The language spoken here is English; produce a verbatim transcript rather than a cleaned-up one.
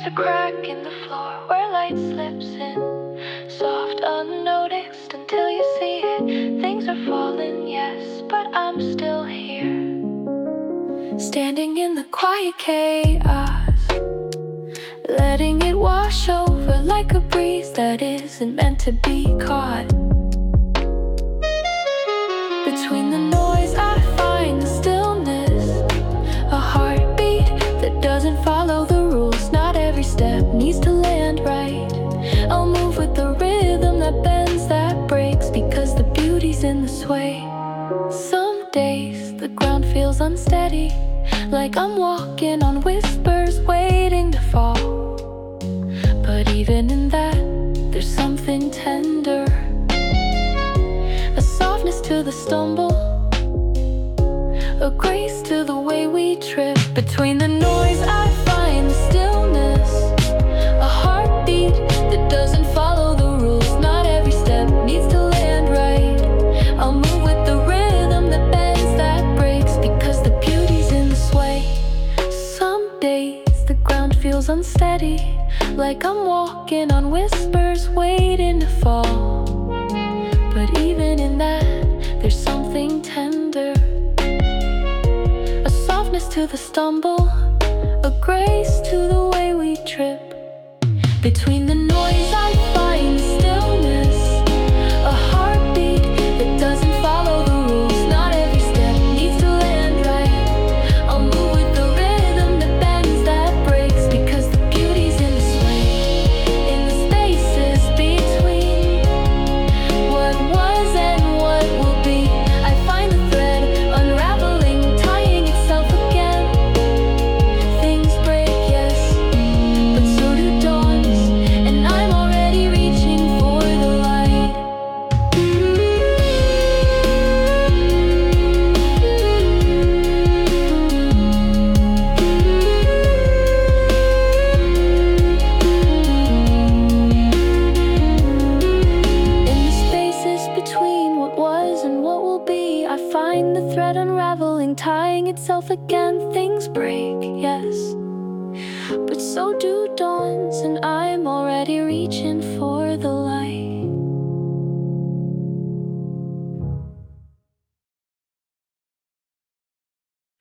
There's a crack in the floor where light slips in, soft, unnoticed until you see it. Things are falling, yes, but I'm still here, standing in the quiet chaos, letting it wash over like a breeze that isn't meant to be caught. Between the noise I find the stillness, a heartbeat that doesn't follow the rules. Not every step needs to land right. I'll move with the rhythm that bends, that breaks, because the beauty's in the sway. Some days the ground feels unsteady, like I'm walking on whispers waiting to fall. But even in that, there's something tender, a softness to the stumble, a grace to the way we trip. Between the noise I find the stillness, a heartbeat that doesn't follow the rules. Not every step needs to land right. I'll move with the rhythm that bends, that breaks, because the beauty's in the sway. Some days the ground feels unsteady, like I'm walking on whispers waiting to fall. But even in that, there's something tender, a softness to the stumble, a grace to the way we trip. Between the noise I find the stillness, a heartbeat that doesn't follow the rules. Not every step needs to land right. I'll move with the rhythm that bends, that breaks, because the beauty's in the sway. In the spaces between what was and what will be, I find the thread unraveling, tying itself again. Things break, yes, but so do dawns, and I'm already reaching for the light. In the spaces between what was and what will be, I find the thread unraveling, tying itself again. Things break, yes, but so do dawns, and I'm already reaching for